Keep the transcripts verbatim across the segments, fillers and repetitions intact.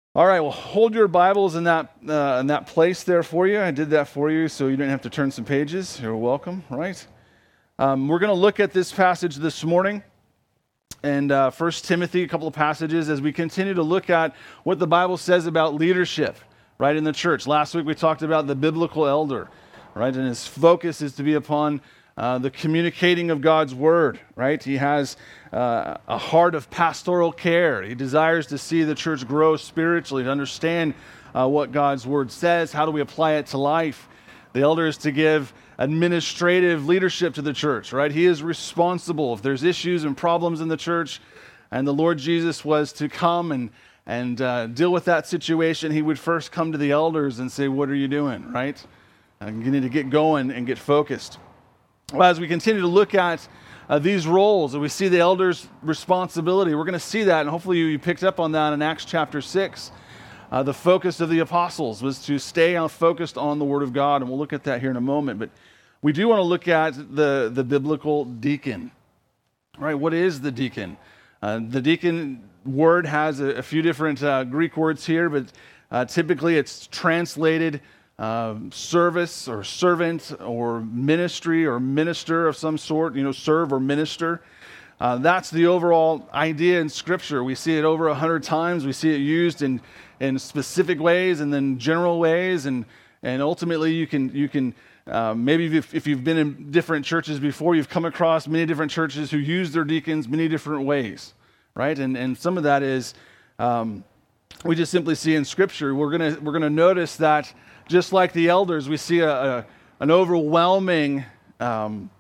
All right, well, hold your Bibles in that uh, in that place there for you. I did that for you so you didn't have to turn some pages. You're welcome, right? Um, we're going to look at this passage this morning, and uh, First Timothy, a couple of passages, as we continue to look at what the Bible says about leadership, right, in the church. Last week we talked about the biblical elder, right, and his focus is to be upon Uh, the communicating of God's word, right? He has uh, a heart of pastoral care. He desires to see the church grow spiritually, to understand uh, what God's word says. How do we apply it to life? The elder is to give administrative leadership to the church, right? He is responsible. If there's issues and problems in the church, and the Lord Jesus was to come and, and uh, deal with that situation, he would first come to the elders and say, what are you doing, right? And you need to get going and get focused. Well, as we continue to look at uh, these roles, and we see the elders' responsibility, we're going to see that, and hopefully you, you picked up on that in Acts chapter six. Uh, the focus of the apostles was to stay on, focused on the Word of God, and we'll look at that here in a moment. But we do want to look at the, the biblical deacon. All right, what is the deacon? Uh, the deacon word has a, a few different uh, Greek words here, but uh, typically it's translated Uh, service or servant or ministry or minister of some sort, you know, serve or minister. Uh, that's the overall idea in Scripture. We see it over a hundred times. We see it used in, in specific ways and then general ways, and and ultimately you can you can uh, maybe if, if you've been in different churches before, you've come across many different churches who use their deacons many different ways, right? And and some of that is um, we just simply see in Scripture. We're gonna we're gonna notice that. Just like the elders, we see a, a, an overwhelming um,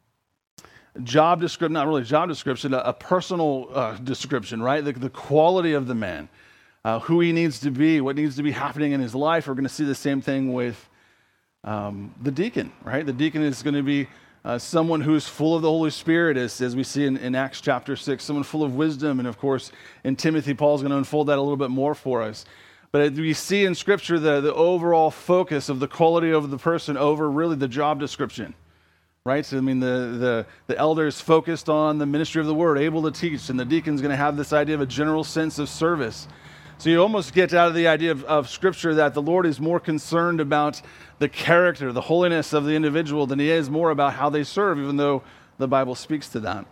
job description, not really job description, a, a personal uh, description, right? The, the quality of the man, uh, who he needs to be, what needs to be happening in his life. We're going to see the same thing with um, the deacon, right? The deacon is going to be uh, someone who is full of the Holy Spirit, as, as we see in, in Acts chapter six, someone full of wisdom. And of course, in Timothy, Paul's going to unfold that a little bit more for us. But we see in Scripture the, the overall focus of the quality of the person over really the job description, right? So, I mean, the, the, the elder is focused on the ministry of the word, able to teach, and the deacon's going to have this idea of a general sense of service. So you almost get out of the idea of, of Scripture that the Lord is more concerned about the character, the holiness of the individual than he is more about how they serve, even though the Bible speaks to that.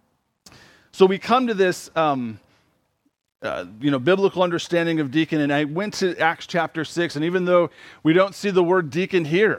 So we come to this Um, Uh, you know, biblical understanding of deacon, and I went to Acts chapter six, and even though we don't see the word deacon here,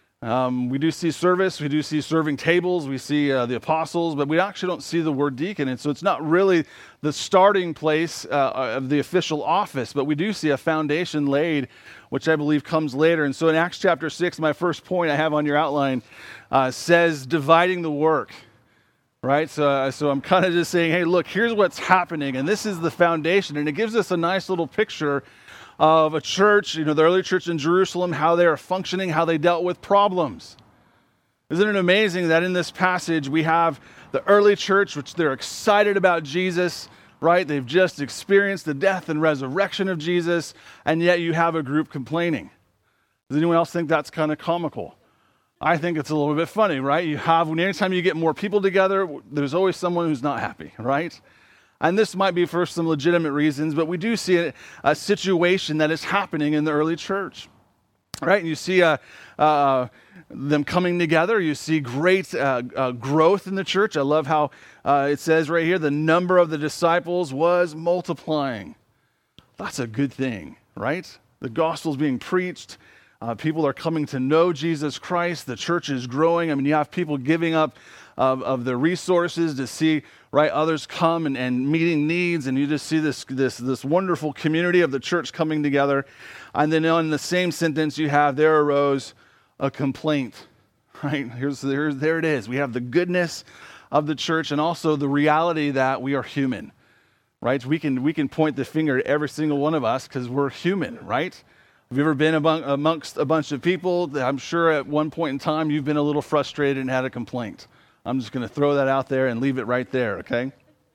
um, we do see service, we do see serving tables, we see uh, the apostles, but we actually don't see the word deacon, and so it's not really the starting place uh, of the official office, but we do see a foundation laid, which I believe comes later. And so in Acts chapter six, my first point I have on your outline uh, says dividing the work. Right, so uh, so I'm kind of just saying, hey, look, here's what's happening, and this is the foundation, and it gives us a nice little picture of a church, you know, the early church in Jerusalem, how they are functioning, how they dealt with problems. Isn't it amazing that in this passage we have the early church, which they're excited about Jesus, right? They've just experienced the death and resurrection of Jesus, and yet you have a group complaining. Does anyone else think that's kind of comical? I think it's a little bit funny, right? You have, anytime you get more people together, there's always someone who's not happy, right? And this might be for some legitimate reasons, but we do see a, a situation that is happening in the early church, right? And you see uh, uh, them coming together. You see great uh, uh, growth in the church. I love how uh, it says right here, the number of the disciples was multiplying. That's a good thing, right? The gospel's being preached. Uh, people are coming to know Jesus Christ. The church is growing. I mean, you have people giving up of, of their resources to see, right, others come and, and meeting needs, and you just see this, this, this wonderful community of the church coming together. And then in the same sentence you have, there arose a complaint, right? Here's, here's, there it is. We have the goodness of the church and also the reality that we are human, right? We can, we can point the finger at every single one of us because we're human, right? Have you ever been among, amongst a bunch of people? I'm sure at one point in time you've been a little frustrated and had a complaint. I'm just going to throw that out there and leave it right there, okay?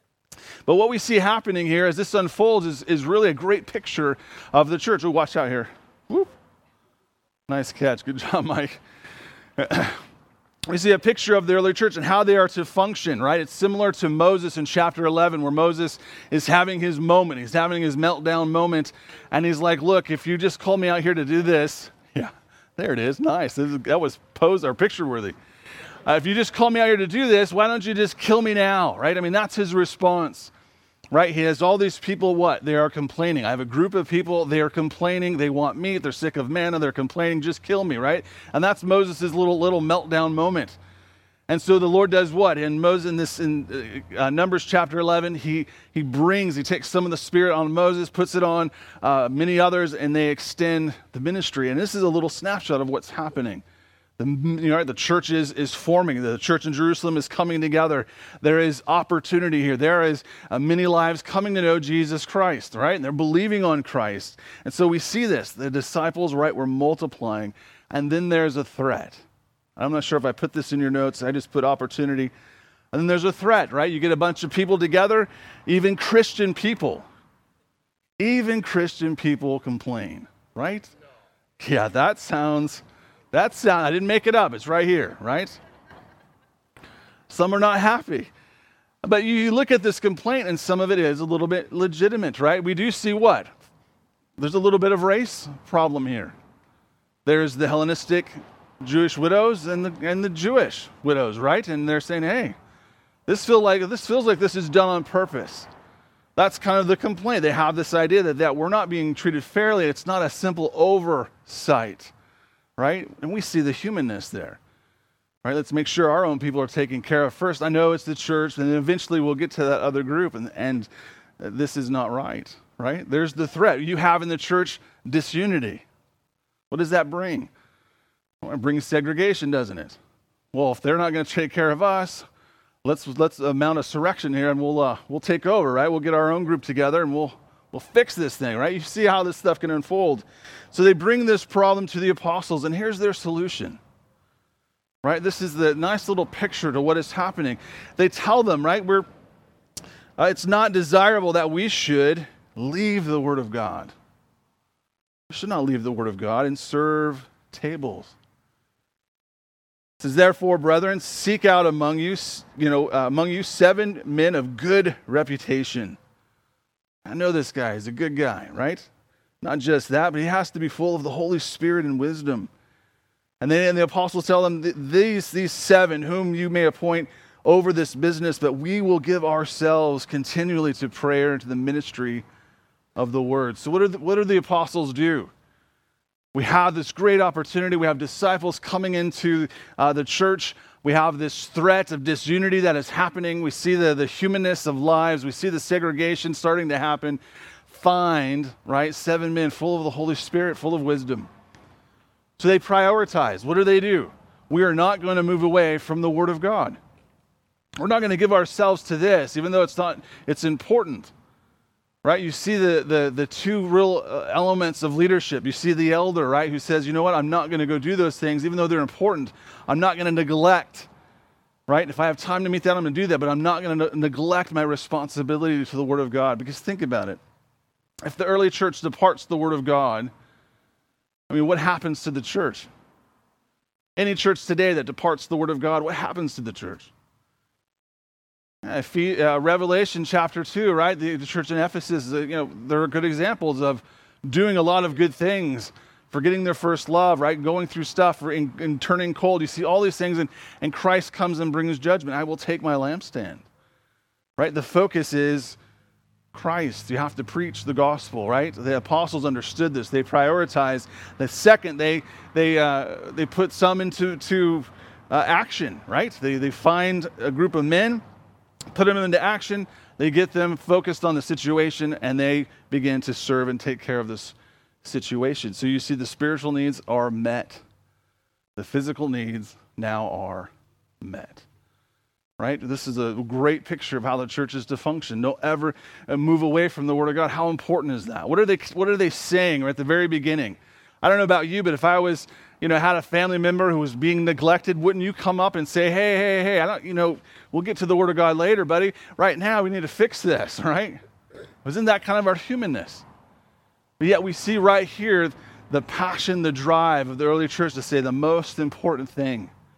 But what we see happening here as this unfolds is, is really a great picture of the church. Oh, watch out here. Woo. Nice catch. Good job, Mike. we see a picture of the early church and how they are to function, right? It's similar to Moses in chapter eleven, where Moses is having his moment. He's having his meltdown moment, and he's like, look, if you just call me out here to do this, yeah, there it is, nice. This is, that was pose or picture worthy. Uh, if you just call me out here to do this, why don't you just kill me now, right? I mean, that's his response, right? He has all these people, what? They are complaining. I have a group of people, they are complaining, they want meat, they're sick of manna, they're complaining, just kill me, right? And that's Moses' little little meltdown moment. And so the Lord does what? In Moses, in this in uh, Numbers chapter eleven, he he brings, he takes some of the Spirit on Moses, puts it on uh, many others, and they extend the ministry. And this is a little snapshot of what's happening. The, you know, the church is, is forming. The church in Jerusalem is coming together. There is opportunity here. There is uh, many lives coming to know Jesus Christ, right? And they're believing on Christ. And so we see this. The disciples, right, were multiplying. And then there's a threat. I'm not sure if I put this in your notes. I just put opportunity. And then there's a threat, right? You get a bunch of people together, even Christian people. Even Christian people complain, right? Yeah, that sounds... That sound, I didn't make it up. It's right here, right? Some are not happy. But you look at this complaint, and some of it is a little bit legitimate, right? We do see what? There's a little bit of race problem here. There's the Hellenistic Jewish widows and the and the Jewish widows, right? And they're saying, hey, this feel like this feels like this is done on purpose. That's kind of the complaint. They have this idea that, that we're not being treated fairly. It's not a simple oversight. Right? And we see the humanness there. Right? Let's make sure our own people are taken care of first. I know it's the church, and then eventually we'll get to that other group, and, and this is not right. Right? There's the threat. You have in the church disunity. What does that bring? Well, it brings segregation, doesn't it? Well, if they're not going to take care of us, let's let's mount a surrection here, and we'll uh, we'll take over. Right? We'll get our own group together, and we'll We'll fix this thing, right? You see how this stuff can unfold. So they bring this problem to the apostles, and here's their solution, right? This is the nice little picture to what is happening. They tell them, right, we're, uh, it's not desirable that we should leave the Word of God. We should not leave the Word of God and serve tables. It says, therefore, brethren, seek out among you, you know, uh, among you seven men of good reputation. I know this guy is a good guy, right? Not just that, but he has to be full of the Holy Spirit and wisdom. And then and the apostles tell them, these, these seven whom you may appoint over this business, but we will give ourselves continually to prayer and to the ministry of the word. So what, are the, what do the apostles do? We have this great opportunity. We have disciples coming into uh, the church. We have this threat of disunity that is happening. We see the, the humanness of lives. We see the segregation starting to happen. Find, right, seven men full of the Holy Spirit, full of wisdom. So they prioritize. What do they do? We are not going to move away from the Word of God. We're not going to give ourselves to this, even though it's not, it's important. Right? You see the, the, the two real elements of leadership. You see the elder, right, who says, you know what, I'm not going to go do those things, even though they're important. I'm not going to neglect, right? If I have time to meet that, I'm going to do that, but I'm not going to ne- neglect my responsibility to the Word of God. Because think about it. If the early church departs the Word of God, I mean, what happens to the church? Any church today that departs the Word of God, what happens to the church? Uh, Revelation chapter two, right? The, the church in Ephesus, uh, you know, there are good examples of doing a lot of good things, forgetting their first love, right? Going through stuff and, and turning cold. You see all these things, and, and Christ comes and brings judgment. I will take my lampstand, right? The focus is Christ. You have to preach the gospel, right? The apostles understood this. They prioritized. The second, they they uh, they put some into to uh, action, right? They they find a group of men, put them into action, they get them focused on the situation, and they begin to serve and take care of this situation. So you see the spiritual needs are met. The physical needs now are met. Right? This is a great picture of how the church is to function. Don't ever move away from the Word of God. How important is that? What are they, what are they saying right at the very beginning? I don't know about you, but if I was, you know, had a family member who was being neglected, wouldn't you come up and say, hey, hey, hey, I don't, you know, we'll get to the Word of God later, buddy. Right now, we need to fix this, right? Isn't that kind of our humanness? But yet we see right here the passion, the drive of the early church to say the most important thing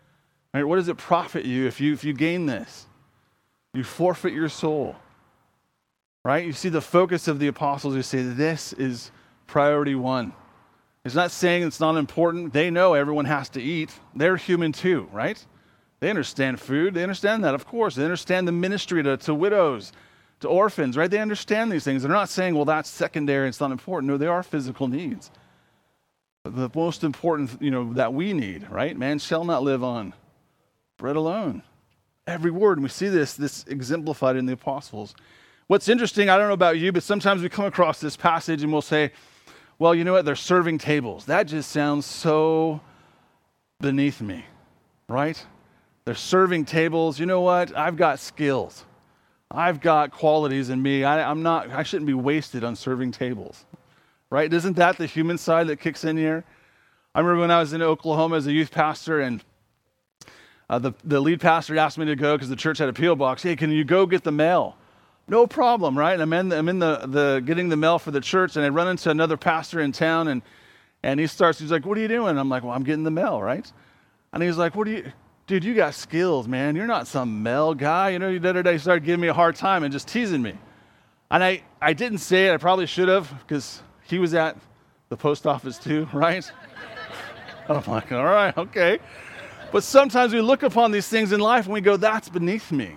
Right? What does it profit you if you if you gain this? You forfeit your soul. Right? You see the focus of the apostles, you say this is priority one. It's not saying it's not important. They know everyone has to eat. They're human too, right? They understand food. They understand that, of course. They understand the ministry to, to widows, to orphans, right? They understand these things. They're not saying, well, that's secondary, it's not important. No, they are physical needs. But the most important, you know, that we need, right? Man shall not live on bread alone. Every word. And we see this, this exemplified in the apostles. What's interesting, I don't know about you, but sometimes we come across this passage and we'll say, well, you know what? They're serving tables. That just sounds so beneath me, right? They're serving tables. You know what? I've got skills. I've got qualities in me. I, I'm not, I shouldn't be wasted on serving tables, right? Isn't that the human side that kicks in here? I remember when I was in Oklahoma as a youth pastor, and uh, the, the lead pastor asked me to go because the church had a P O box. Hey, can you go get the mail? No problem, right? And I'm in, the, I'm in the, the getting the mail for the church, and I run into another pastor in town, and and he starts, he's like, what are you doing? I'm like, well, I'm getting the mail, right? And he's like, what do you, dude, you got skills, man. You're not some mail guy. You know, the other day he started giving me a hard time and just teasing me. And I, I didn't say it. I probably should have, because he was at the post office too, right? I'm like, all right, okay. But sometimes we look upon these things in life and we go, that's beneath me.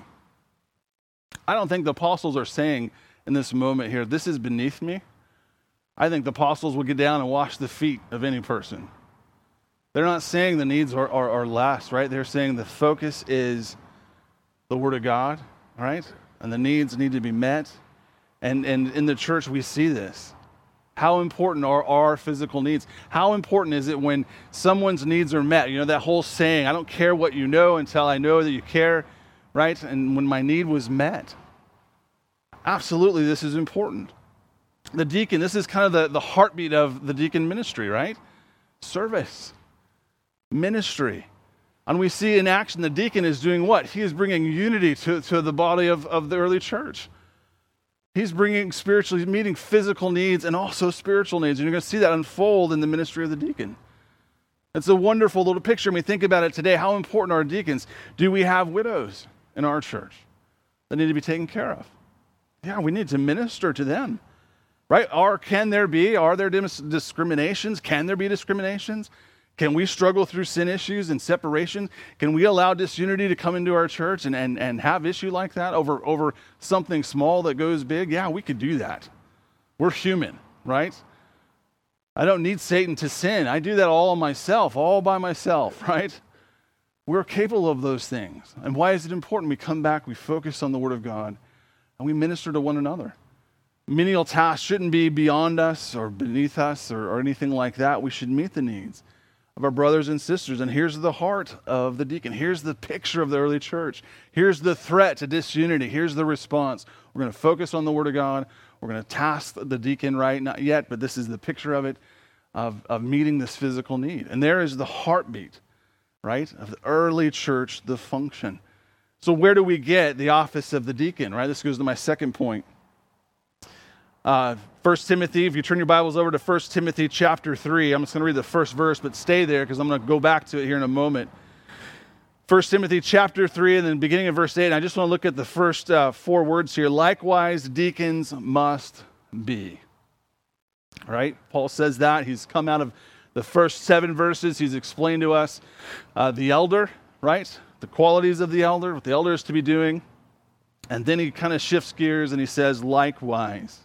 I don't think the apostles are saying in this moment here, this is beneath me. I think the apostles would get down and wash the feet of any person. They're not saying the needs are, are, are less, right? They're saying the focus is the Word of God, right? And the needs need to be met. And, and in the church, we see this. How important are our physical needs? How important is it when someone's needs are met? You know, that whole saying, I don't care what you know until I know that you care. Right? And when my need was met. Absolutely, this is important. The deacon, this is kind of the, the heartbeat of the deacon ministry, right? Service. Ministry. And we see in action the deacon is doing what? He is bringing unity to, to the body of, of the early church. He's bringing spiritually, meeting physical needs and also spiritual needs. And you're going to see that unfold in the ministry of the deacon. It's a wonderful little picture. When we think about it today, how important are deacons? Do we have widows in our church that need to be taken care of? Yeah, we need to minister to them, right? Or can there be, are there dis- discriminations? Can there be discriminations? Can we struggle through sin issues and separation? Can we allow disunity to come into our church and, and, and have issue like that over, over something small that goes big? Yeah, we could do that. We're human, right? I don't need Satan to sin. I do that all myself, all by myself, right? We're capable of those things. And why is it important? We come back, we focus on the Word of God, and we minister to one another. Menial tasks shouldn't be beyond us or beneath us or, or anything like that. We should meet the needs of our brothers and sisters. And here's the heart of the deacon. Here's the picture of the early church. Here's the threat to disunity. Here's the response. We're going to focus on the Word of God. We're going to task the deacon, right? Not yet, but this is the picture of it, of, of meeting this physical need. And there is the heartbeat, right, of the early church, the function. So where do we get the office of the deacon, right? This goes to my second point. Uh, First Timothy, if you turn your Bibles over to First Timothy chapter three, I'm just going to read the first verse, but stay there because I'm going to go back to it here in a moment. First Timothy chapter three and then beginning of verse eight, and I just want to look at the first uh, four words here. Likewise, deacons must be. All right? Paul says that. He's come out of the first seven verses. He's explained to us uh, the elder, right? The qualities of the elder, what the elder is to be doing. And then he kind of shifts gears and he says, likewise.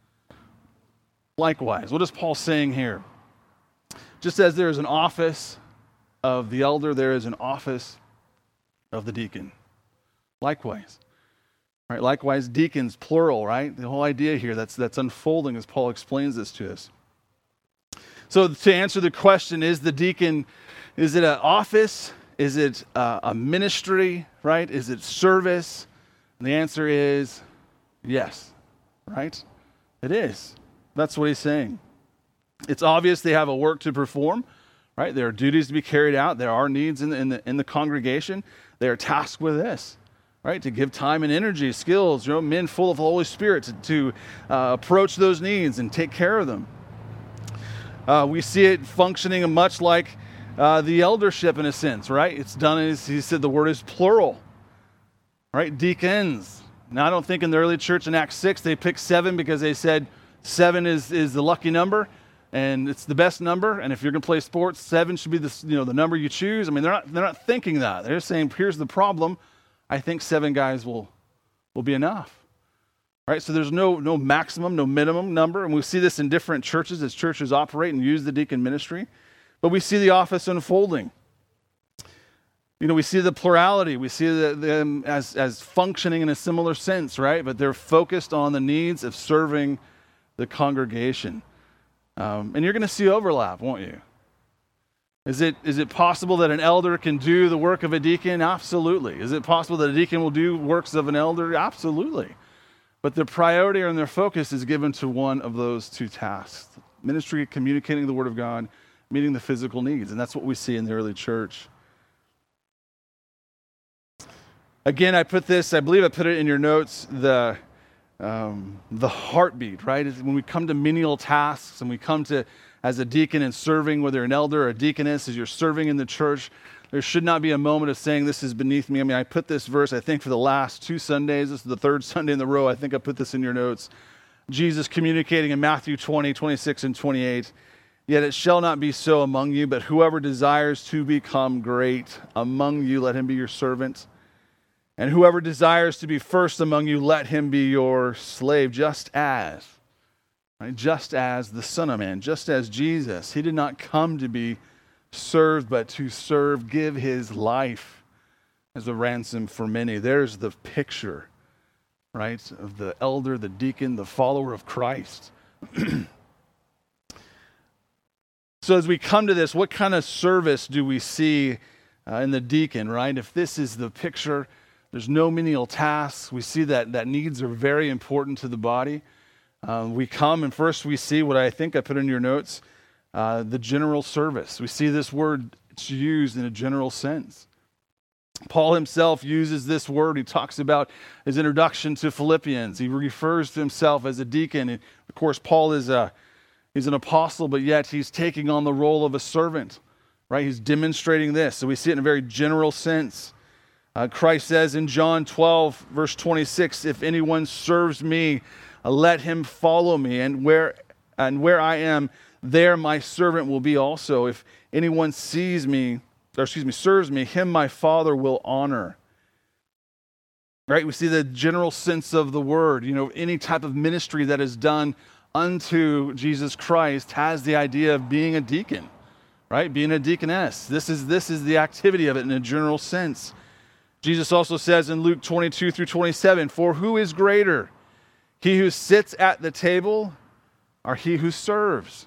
Likewise. What is Paul saying here? Just as there is an office of the elder, there is an office of the deacon. Likewise. Right? Likewise, deacons, plural, right? The whole idea here that's that's unfolding as Paul explains this to us. So to answer the question, is the deacon, is it an office? Is it uh, a ministry, right? Is it service? And the answer is yes, right? It is. That's what he's saying. It's obvious they have a work to perform, right? There are duties to be carried out. There are needs in the, in the, in the congregation. They are tasked with this, right? To give time and energy, skills, you know, men full of the Holy Spirit to, to uh, approach those needs and take care of them. Uh, we see it functioning much like uh, the eldership in a sense, right? It's done as, he said the word is plural, right? Deacons. Now, I don't think in the early church in Acts six, they picked seven because they said seven is, is the lucky number and it's the best number. And if you're going to play sports, seven should be the, you know, the number you choose. I mean, they're not, they're not thinking that. They're saying, here's the problem. I think seven guys will, will be enough. Right, so there's no no maximum, no minimum number, and we see this in different churches as churches operate and use the deacon ministry. But we see the office unfolding. You know, we see the plurality. We see the, them as as functioning in a similar sense, right? But they're focused on the needs of serving the congregation, um, and you're going to see overlap, won't you? Is it is it possible that an elder can do the work of a deacon? Absolutely. Is it possible that a deacon will do works of an elder? Absolutely. But their priority and their focus is given to one of those two tasks. Ministry, communicating the word of God, meeting the physical needs. And that's what we see in the early church. Again, I put this, I believe I put it in your notes, the, um, the heartbeat, right? When we come to menial tasks and we come to, as a deacon and serving, whether an elder or a deaconess, as you're serving in the church, there should not be a moment of saying this is beneath me. I mean, I put this verse, I think, for the last two Sundays. This is the third Sunday in the row. I think I put this in your notes. Jesus communicating in Matthew twenty, twenty-six, and twenty-eight. Yet it shall not be so among you, but whoever desires to become great among you, let him be your servant. And whoever desires to be first among you, let him be your slave, just as, right? Just as the Son of Man, just as Jesus. He did not come to be served, but to serve, give his life as a ransom for many. There's the picture, right, of the elder, the deacon, the follower of Christ. So as we come to this, what kind of service do we see uh, in the deacon, right? If this is the picture, there's no menial tasks. We see that, that needs are very important to the body. Uh, we come and first we see what I think I put in your notes, Uh, the general service. We see this word, it's used in a general sense. Paul himself uses this word. He talks about his introduction to Philippians. He refers to himself as a deacon. And of course, Paul is a he's an apostle, but yet he's taking on the role of a servant, right? He's demonstrating this. So we see it in a very general sense. Uh, Christ says in John twelve, verse twenty-six, if anyone serves me, uh, let him follow me. And where and where I am, there my servant will be also. If anyone sees me, or excuse me, serves me, him my Father will honor. Right? We see the general sense of the word. You know, any type of ministry that is done unto Jesus Christ has the idea of being a deacon, right? Being a deaconess. This is this is the activity of it in a general sense. Jesus also says in Luke twenty-two through twenty-seven, for who is greater, he who sits at the table or he who serves?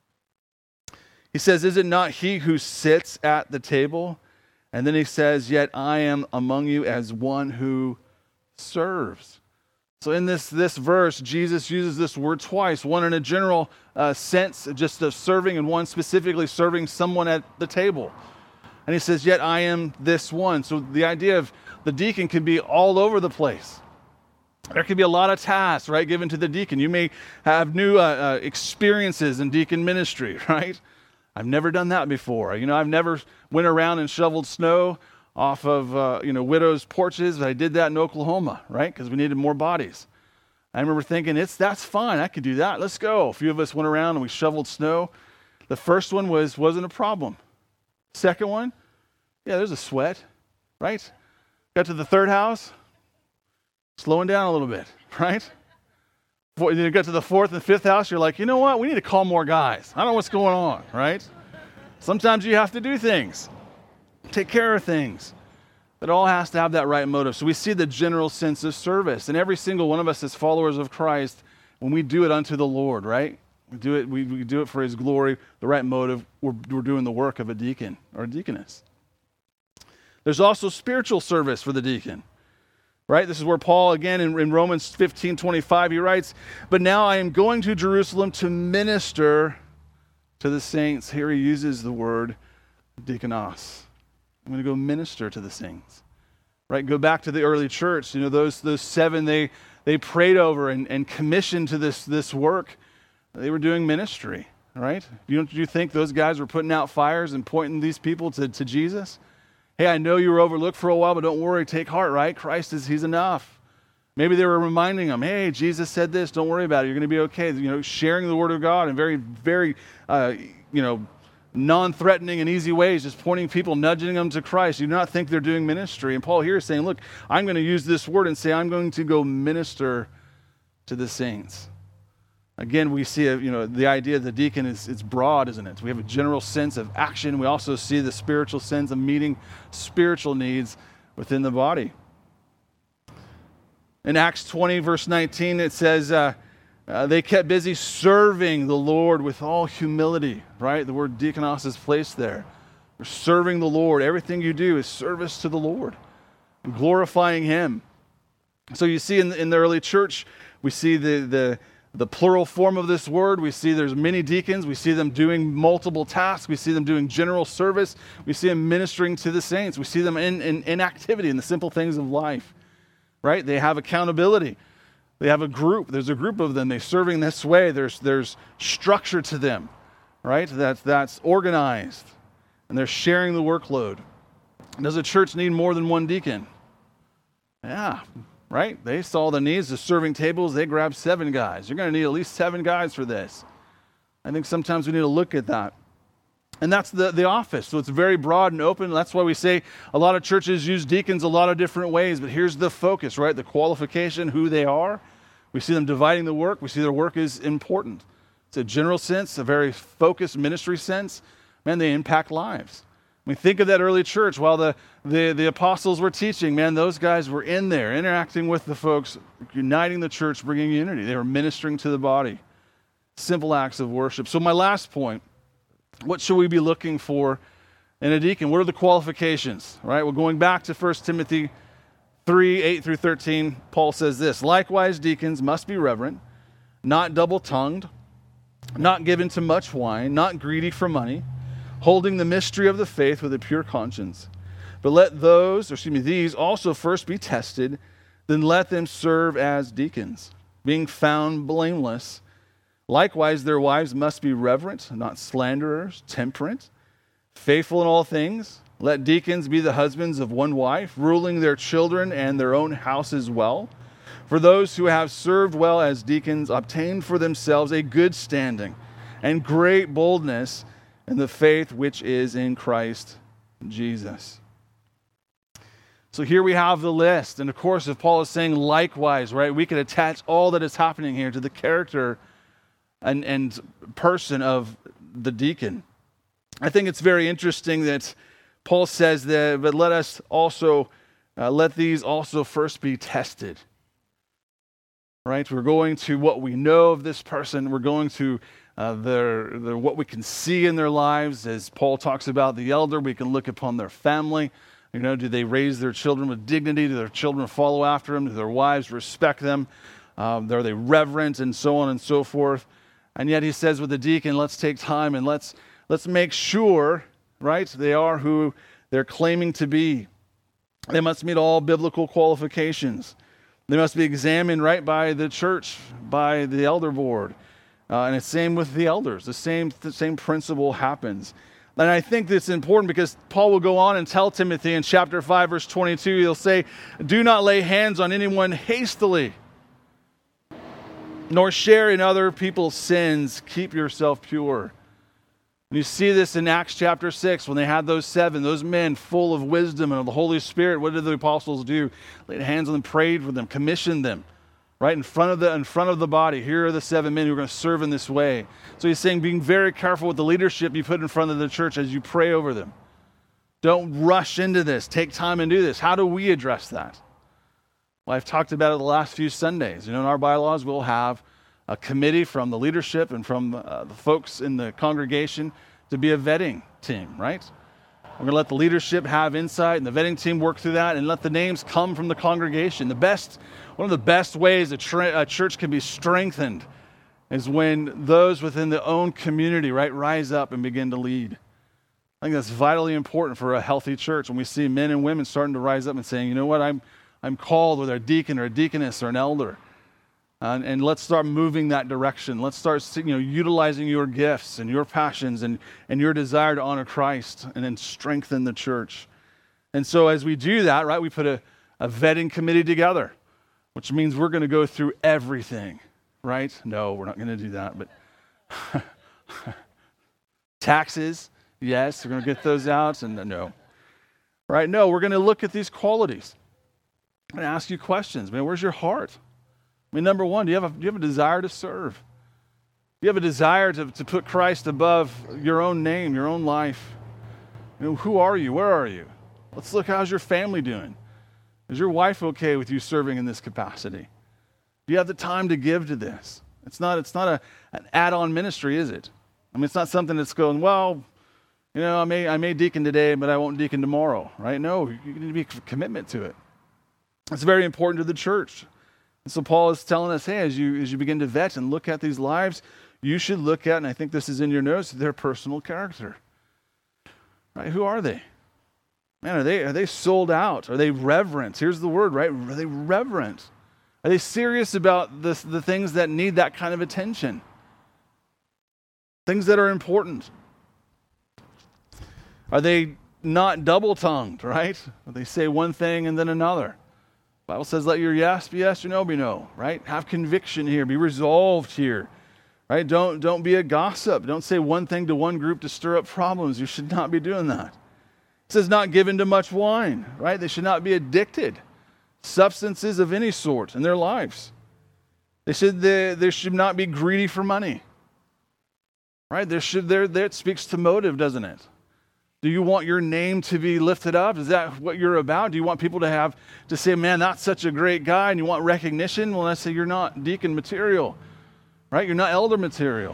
He says, is it not he who sits at the table? And then he says, yet I am among you as one who serves. So in this, this verse, Jesus uses this word twice, one in a general uh, sense, just of serving, and one specifically serving someone at the table. And he says, yet I am this one. So the idea of the deacon can be all over the place. There could be a lot of tasks, right, given to the deacon. You may have new uh, uh, experiences in deacon ministry, right? I've never done that before. You know, I've never went around and shoveled snow off of, uh, you know, widows' porches. But I did that in Oklahoma, right? Because we needed more bodies. I remember thinking, it's that's fine. I could do that. Let's go. A few of us went around and we shoveled snow. The first one was, wasn't a problem. Second one, yeah, there's a sweat, right? Got to the third house, slowing down a little bit, right? Then you get to the fourth and fifth house, you're like, you know what? We need to call more guys. I don't know what's going on, right? Sometimes you have to do things, take care of things. But it all has to have that right motive. So we see the general sense of service. And every single one of us as followers of Christ, when we do it unto the Lord, right? We do it, we, we do it for his glory, the right motive. We're, we're doing the work of a deacon or a deaconess. There's also spiritual service for the deacon. Right? This is where Paul, again, in, in Romans fifteen twenty-five, he writes, but now I am going to Jerusalem to minister to the saints. Here he uses the word diakonos. I'm going to go minister to the saints. Right? Go back to the early church. You know, those those seven they they prayed over and, and commissioned to this, this work. They were doing ministry. right? You don't you think those guys were putting out fires and pointing these people to, to Jesus? Hey, I know you were overlooked for a while, but don't worry, take heart, right? Christ is, he's enough. Maybe they were reminding them, hey, Jesus said this, don't worry about it, you're going to be okay. You know, sharing the word of God in very, very, uh, you know, non-threatening and easy ways, just pointing people, nudging them to Christ. You do not think they're doing ministry. And Paul here is saying, look, I'm going to use this word and say I'm going to go minister to the saints. Again, we see, a, you know, the idea of the deacon is it's broad, isn't it? We have a general sense of action. We also see the spiritual sense of meeting spiritual needs within the body. In Acts twenty, verse nineteen, it says, uh, uh, they kept busy serving the Lord with all humility, right? The word diakonos is placed there. You're serving the Lord. Everything you do is service to the Lord, glorifying Him. So you see in the, in the early church, we see the, the The plural form of this word. We see there's many deacons. We see them doing multiple tasks. We see them doing general service. We see them ministering to the saints. We see them in, in, in activity, in the simple things of life, right? They have accountability. They have a group. There's a group of them. They're serving this way. There's, there's structure to them, right? That's, that's organized. And they're sharing the workload. Does a church need more than one deacon? Yeah. Right? They saw the needs of serving tables. They grabbed seven guys. You're going to need at least seven guys for this. I think sometimes we need to look at that. And that's the, the office. So it's very broad and open. That's why we say a lot of churches use deacons a lot of different ways. But here's the focus, right? The qualification, who they are. We see them dividing the work. We see their work is important. It's a general sense, a very focused ministry sense. Man, they impact lives. I mean, think of that early church while the, the, the apostles were teaching. Man, those guys were in there, interacting with the folks, uniting the church, bringing unity. They were ministering to the body. Simple acts of worship. So my last point, what should we be looking for in a deacon? What are the qualifications? All right, well, going back to First Timothy three, eight through thirteen, Paul says this, likewise, deacons must be reverent, not double-tongued, not given to much wine, not greedy for money, holding the mystery of the faith with a pure conscience. But let those, or excuse me, these also first be tested, then let them serve as deacons, being found blameless. Likewise, their wives must be reverent, not slanderers, temperate, faithful in all things. Let deacons be the husbands of one wife, ruling their children and their own houses well. For those who have served well as deacons obtain for themselves a good standing and great boldness and the faith which is in Christ Jesus. So here we have the list. And of course, if Paul is saying likewise, right, we could attach all that is happening here to the character and, and person of the deacon. I think it's very interesting that Paul says that, but let us also, uh, let these also first be tested. Right? We're going to what we know of this person. We're going to Uh, their, their, what we can see in their lives. As Paul talks about the elder, we can look upon their family. You know, do they raise their children with dignity? Do their children follow after them? Do their wives respect them? Um, are they reverent, and so on and so forth? And yet he says with the deacon, let's take time and let's let's make sure, right, they are who they're claiming to be. They must meet all biblical qualifications. They must be examined right by the church, by the elder board. Uh, and it's same with the elders. The same, the same principle happens. And I think that's important because Paul will go on and tell Timothy in chapter five, verse twenty-two, he'll say, do not lay hands on anyone hastily, nor share in other people's sins. Keep yourself pure. And you see this in Acts chapter six, when they had those seven, those men full of wisdom and of the Holy Spirit. What did the apostles do? Laid hands on them, prayed for them, commissioned them. Right in front of the in front of the body. Here are the seven men who are going to serve in this way. So he's saying, being very careful with the leadership you put in front of the church as you pray over them. Don't rush into this. Take time and do this. How do we address that? Well, I've talked about it the last few Sundays. You know, in our bylaws, we'll have a committee from the leadership and from uh, the folks in the congregation to be a vetting team, right? We're going to let the leadership have insight and the vetting team work through that and let the names come from the congregation. The best, one of the best ways a, tra- a church can be strengthened is when those within the own community, right, rise up and begin to lead. I think that's vitally important for a healthy church when we see men and women starting to rise up and saying, you know what, I'm I'm called, whether a deacon or a deaconess or an elder. And, and let's start moving that direction. Let's start, you know, utilizing your gifts and your passions and, and your desire to honor Christ and then strengthen the church. And so as we do that, right, we put a, a vetting committee together, which means we're going to go through everything, right? No, we're not going to do that, but taxes, yes, we're going to get those out, and no. Right? No, we're going to look at these qualities and ask you questions. Man, where's your heart? I mean, number one, do you have a, do you have a desire to serve? Do you have a desire to, to put Christ above your own name, your own life? You know, who are you? Where are you? Let's look, how's your family doing? Is your wife okay with you serving in this capacity? Do you have the time to give to this? It's not, it's not a, an add-on ministry, is it? I mean, it's not something that's going, well, you know, I may, I may deacon today, but I won't deacon tomorrow, right? No, you need to be a commitment to it. It's very important to the church. And so Paul is telling us, hey, as you as you begin to vet and look at these lives, you should look at, and I think this is in your notes, their personal character. Right? Who are they? Man, are they are they sold out? Are they reverent? Here's the word, right? Are they reverent? Are they serious about the, the things that need that kind of attention? Things that are important. Are they not double-tongued, right? They say one thing and then another. The Bible says, let your yes be yes, your no be no, right? Have conviction here. Be resolved here, right? Don't, don't be a gossip. Don't say one thing to one group to stir up problems. You should not be doing that. It says not given to much wine, right? They should not be addicted. Substances of any sort in their lives. They should, they, they should not be greedy for money, right? There should, there, there, it speaks to motive, doesn't it? Do you want your name to be lifted up? Is that what you're about? Do you want people to have, to say, man, that's such a great guy, and you want recognition? Well, I say you're not deacon material, right? You're not elder material.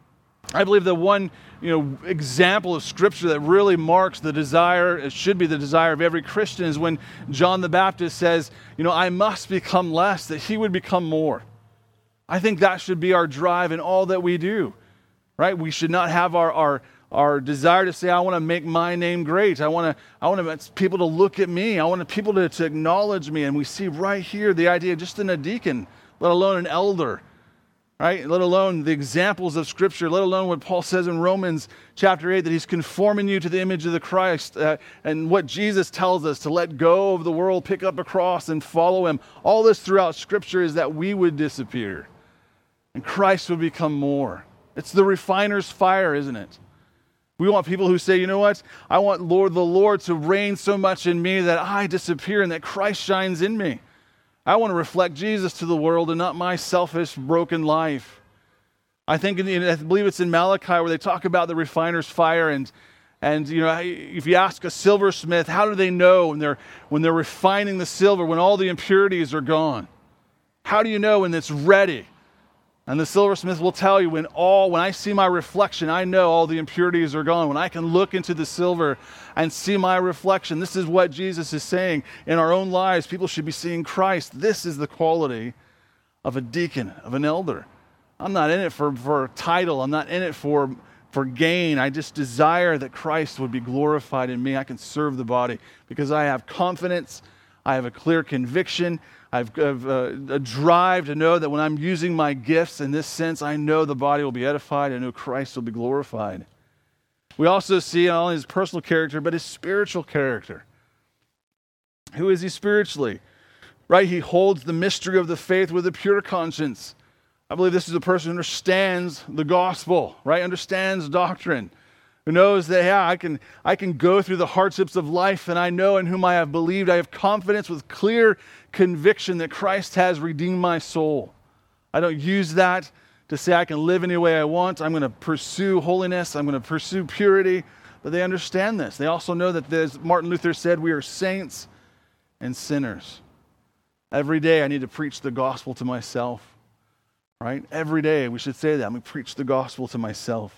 I believe the one, you know, example of Scripture that really marks the desire, it should be the desire of every Christian, is when John the Baptist says, you know, I must become less, that he would become more. I think that should be our drive in all that we do, right? We should not have our, our Our desire to say, I want to make my name great. I want to I want to, people to look at me. I want people to, to acknowledge me. And we see right here the idea just in a deacon, let alone an elder, right? Let alone the examples of Scripture, let alone what Paul says in Romans chapter eight, that he's conforming you to the image of the Christ, uh, and what Jesus tells us to let go of the world, pick up a cross, and follow him. All this throughout Scripture is that we would disappear and Christ would become more. It's the refiner's fire, isn't it? We want people who say, you know what? I want Lord the Lord to reign so much in me that I disappear and that Christ shines in me. I want to reflect Jesus to the world and not my selfish, broken life. I think, in the, I believe it's in Malachi where they talk about the refiner's fire, and and you know, if you ask a silversmith, how do they know when they're when they're refining the silver, when all the impurities are gone? How do you know when it's ready? And the silversmith will tell you, when all, when I see my reflection, I know all the impurities are gone. When I can look into the silver and see my reflection, this is what Jesus is saying. In our own lives, people should be seeing Christ. This is the quality of a deacon, of an elder. I'm not in it for, for a title. I'm not in it for, for gain. I just desire that Christ would be glorified in me. I can serve the body because I have confidence. I have a clear conviction. I've, I've uh, a drive to know that when I'm using my gifts in this sense, I know the body will be edified. I know Christ will be glorified. We also see not only his personal character, but his spiritual character. Who is he spiritually? Right? He holds the mystery of the faith with a pure conscience. I believe this is a person who understands the gospel, right? Understands doctrine. Who knows that, yeah, I can, I can go through the hardships of life, and I know in whom I have believed. I have confidence with clear conviction that Christ has redeemed my soul. I don't use that to say I can live any way I want. I'm going to pursue holiness. I'm going to pursue purity. But they understand this. They also know that, as Martin Luther said, we are saints and sinners. Every day I need to preach the gospel to myself. Right? Every day we should say that. I'm going to preach the gospel to myself.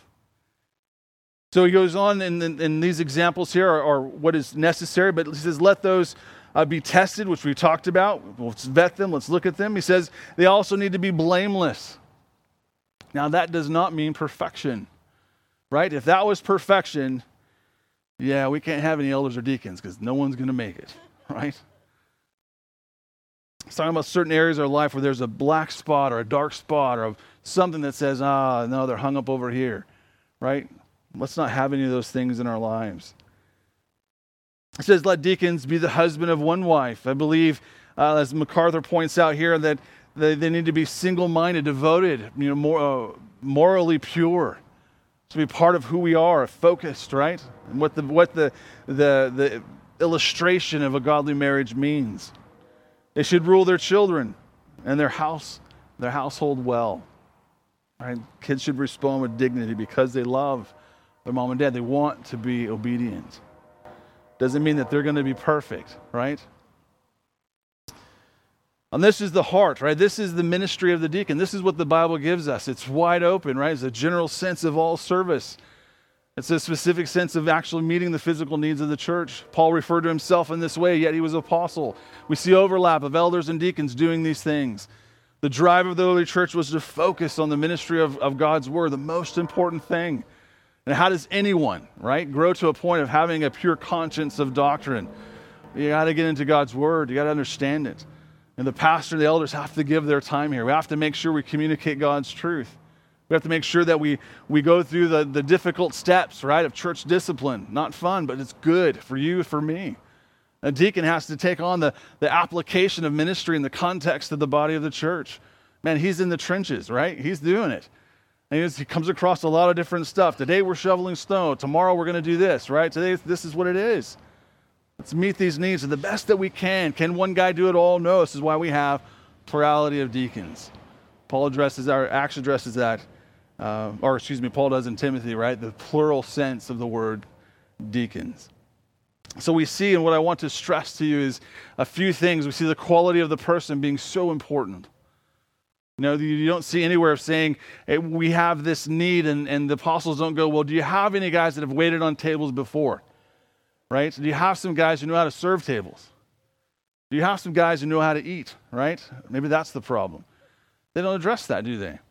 So he goes on, and, and, and these examples here are, are what is necessary, but he says, let those uh, be tested, which we talked about. Let's vet them. Let's look at them. He says they also need to be blameless. Now, that does not mean perfection, right? If that was perfection, yeah, we can't have any elders or deacons because no one's going to make it, right? It's talking about certain areas of our life where there's a black spot or a dark spot or something that says, ah, no, they're hung up over here, right? Let's not have any of those things in our lives. It says, let deacons be the husband of one wife. I believe, uh, as MacArthur points out here, that they, they need to be single-minded, devoted, you know, more, uh, morally pure, to be part of who we are, focused, right? And what the what the the the illustration of a godly marriage means. They should rule their children and their house, their household well. Right? Kids should respond with dignity because they love their mom and dad. They want to be obedient. Doesn't mean that they're going to be perfect, right? And this is the heart, right? This is the ministry of the deacon. This is what the Bible gives us. It's wide open, right? It's a general sense of all service. It's a specific sense of actually meeting the physical needs of the church. Paul referred to himself in this way, yet he was an apostle. We see overlap of elders and deacons doing these things. The drive of the early church was to focus on the ministry of, of God's word, the most important thing. And how does anyone, right, grow to a point of having a pure conscience of doctrine? You got to get into God's word. You got to understand it. And the pastor and the elders have to give their time here. We have to make sure we communicate God's truth. We have to make sure that we, we go through the, the difficult steps, right, of church discipline. Not fun, but it's good for you, for me. A deacon has to take on the, the application of ministry in the context of the body of the church. Man, he's in the trenches, right? He's doing it. And he's, he comes across a lot of different stuff. Today we're shoveling snow. Tomorrow we're going to do this, right? Today this is what it is. Let's meet these needs to the best that we can. Can one guy do it all? No. This is why we have plurality of deacons. Paul addresses, our Acts addresses that. Uh, or excuse me, Paul does in Timothy, right? The plural sense of the word deacons. So we see, and what I want to stress to you is a few things. We see the quality of the person being so important. You know, you don't see anywhere of saying, hey, we have this need, and, and the apostles don't go, well, do you have any guys that have waited on tables before? Right? Do you have some guys who know how to serve tables? Do you have some guys who know how to eat? Right? Maybe that's the problem. They don't address that, do they?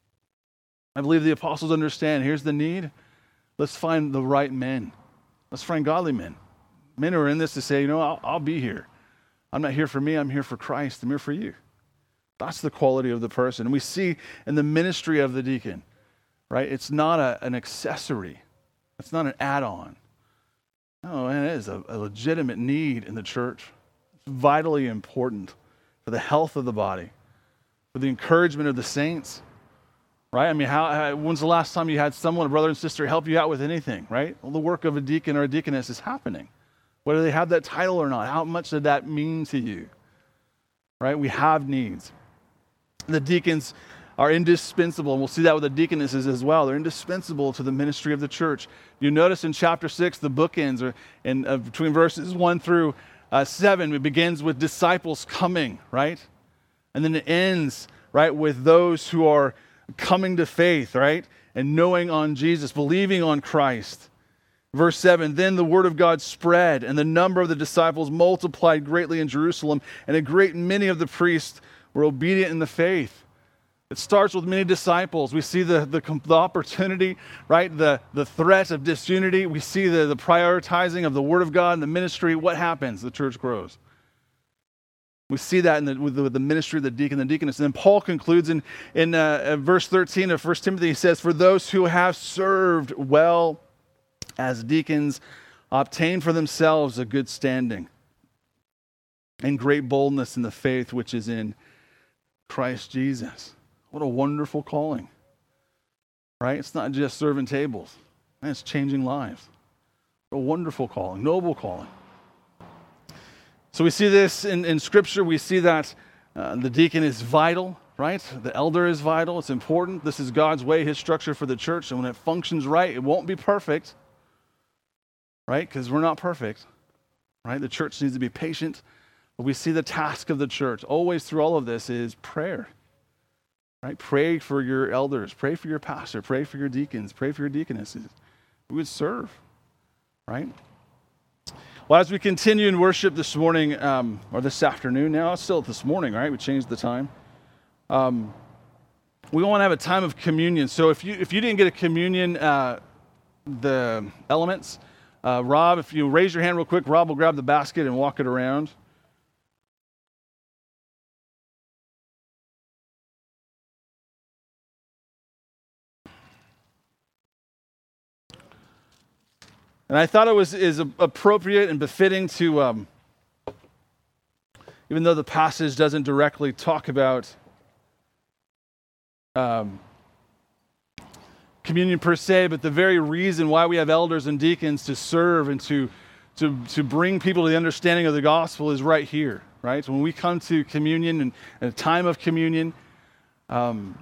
I believe the apostles understand, here's the need. Let's find the right men. Let's find godly men. Men who are in this to say, you know, I'll, I'll be here. I'm not here for me, I'm here for Christ. I'm here for you. That's the quality of the person. And we see in the ministry of the deacon, right? It's not a, an accessory. It's not an add-on. No, and it is a, a legitimate need in the church. It's vitally important for the health of the body, for the encouragement of the saints. Right? I mean, how, how, when's the last time you had someone, a brother and sister, help you out with anything, right? Well, the work of a deacon or a deaconess is happening. Whether they have that title or not, how much did that mean to you? Right? We have needs. The deacons are indispensable, and we'll see that with the deaconesses as well. They're indispensable to the ministry of the church. You notice in chapter six, the bookends are in uh, between verses one through uh, seven. It begins with disciples coming, right? And then it ends, right, with those who are coming to faith, right? And knowing on Jesus, believing on Christ. Verse seven, then the word of God spread, and the number of the disciples multiplied greatly in Jerusalem, and a great many of the priests were obedient in the faith. It starts with many disciples. We see the, the, the opportunity, right? The, the threat of disunity. We see the, the prioritizing of the word of God and the ministry. What happens? The church grows. We see that in the, with, the, with the ministry of the deacon and the deaconess. And then Paul concludes in, in uh, verse thirteen of First Timothy. He says, for those who have served well as deacons obtain for themselves a good standing and great boldness in the faith which is in Christ Jesus. What a wonderful calling, right? It's not just serving tables. It's changing lives. What a wonderful calling, noble calling. So we see this in, in Scripture. We see that uh, the deacon is vital, right? The elder is vital. It's important. This is God's way, his structure for the church. And when it functions right, it won't be perfect, right? Because we're not perfect, right? The church needs to be patient. But we see the task of the church always through all of this is prayer, right? Pray for your elders. Pray for your pastor. Pray for your deacons. Pray for your deaconesses. We would serve, right? Well, as we continue in worship this morning, um, or this afternoon now, it's still this morning, right? We changed the time. Um, we want to have a time of communion. So if you if you didn't get a communion, uh, the elements, uh, Rob, if you raise your hand real quick, Rob will grab the basket and walk it around. And I thought it was is appropriate and befitting to, um, even though the passage doesn't directly talk about um, communion per se, but the very reason why we have elders and deacons to serve and to to to bring people to the understanding of the gospel is right here, right? When we come to communion and at a time of communion, um,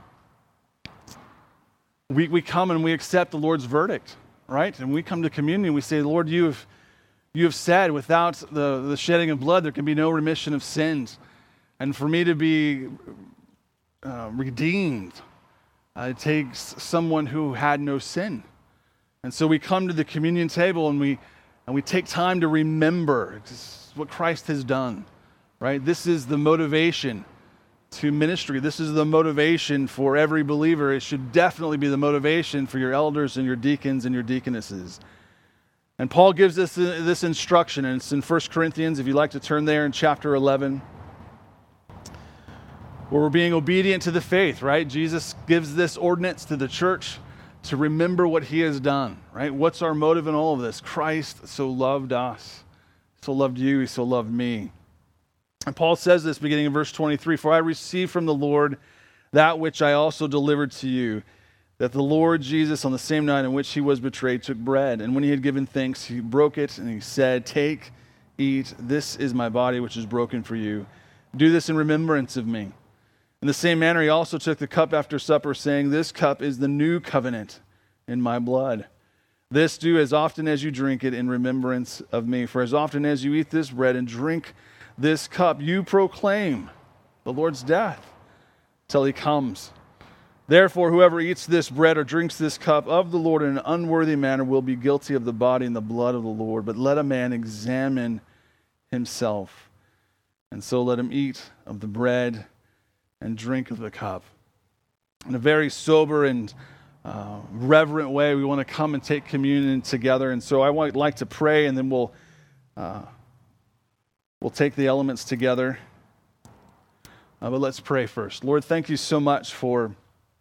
we we come and we accept the Lord's verdict, right? And we come to communion, we say, Lord, you have you have said without the, the shedding of blood, there can be no remission of sins. And for me to be uh, redeemed, Uh, it takes someone who had no sin. And so we come to the communion table and we and we take time to remember what Christ has done, right? This is the motivation to ministry. This is the motivation for every believer. It should definitely be the motivation for your elders and your deacons and your deaconesses. And Paul gives us this instruction, and it's in First Corinthians, if you'd like to turn there in chapter eleven. Where we're being obedient to the faith, right? Jesus gives this ordinance to the church to remember what he has done, right? What's our motive in all of this? Christ so loved us, so loved you, he so loved me. And Paul says this beginning in verse twenty-three, "For I received from the Lord that which I also delivered to you, that the Lord Jesus on the same night in which he was betrayed took bread, and when he had given thanks, he broke it, and he said, 'Take, eat, this is my body which is broken for you. Do this in remembrance of me.' In the same manner, he also took the cup after supper, saying, 'This cup is the new covenant in my blood. This do as often as you drink it in remembrance of me. For as often as you eat this bread and drink this cup, you proclaim the Lord's death till he comes. Therefore, whoever eats this bread or drinks this cup of the Lord in an unworthy manner will be guilty of the body and the blood of the Lord. But let a man examine himself, and so let him eat of the bread and drink of the cup.'" In a very sober and uh, reverent way, we want to come and take communion together. And so I would like to pray, and then we'll uh, we'll take the elements together. Uh, but let's pray first. Lord, thank you so much for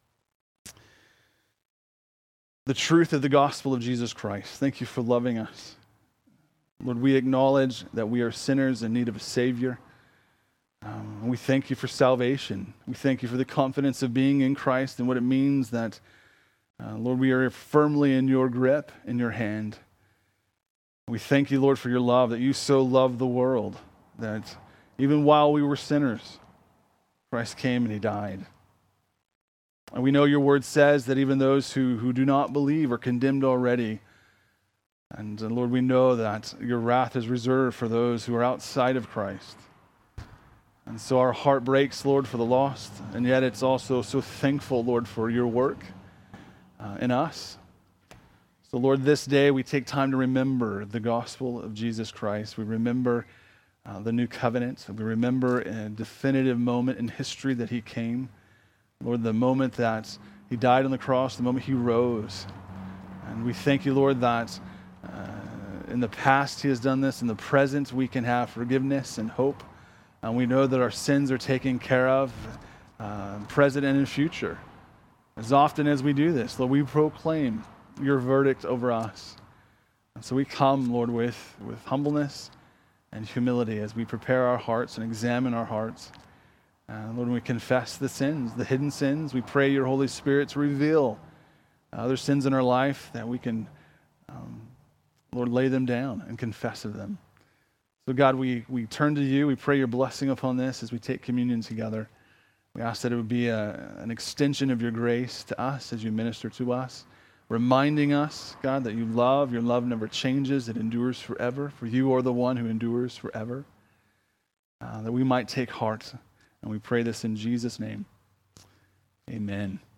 the truth of the gospel of Jesus Christ. Thank you for loving us. Lord, we acknowledge that we are sinners in need of a Savior. Um, we thank you for salvation. We thank you for the confidence of being in Christ and what it means that, uh, Lord, we are firmly in your grip, in your hand. We thank you, Lord, for your love, that you so loved the world, that even while we were sinners, Christ came and he died. And we know your word says that even those who, who do not believe are condemned already. And, uh, Lord, we know that your wrath is reserved for those who are outside of Christ. And so our heart breaks, Lord, for the lost, and yet it's also so thankful, Lord, for your work uh, in us. So, Lord, this day we take time to remember the gospel of Jesus Christ. We remember uh, the new covenant. We remember a definitive moment in history that he came. Lord, the moment that he died on the cross, the moment he rose. And we thank you, Lord, that uh, in the past he has done this. In the present we can have forgiveness and hope. And we know that our sins are taken care of, uh, present and in future. As often as we do this, Lord, we proclaim your verdict over us. And so we come, Lord, with, with humbleness and humility as we prepare our hearts and examine our hearts. Uh, Lord, we confess the sins, the hidden sins. We pray your Holy Spirit to reveal other sins in our life that we can, um, Lord, lay them down and confess of them. So God, we, we turn to you. We pray your blessing upon this as we take communion together. We ask that it would be a, an extension of your grace to us as you minister to us, reminding us, God, that you love. Your love never changes. It endures forever. For you are the one who endures forever. Uh, that we might take heart. And we pray this in Jesus' name. Amen.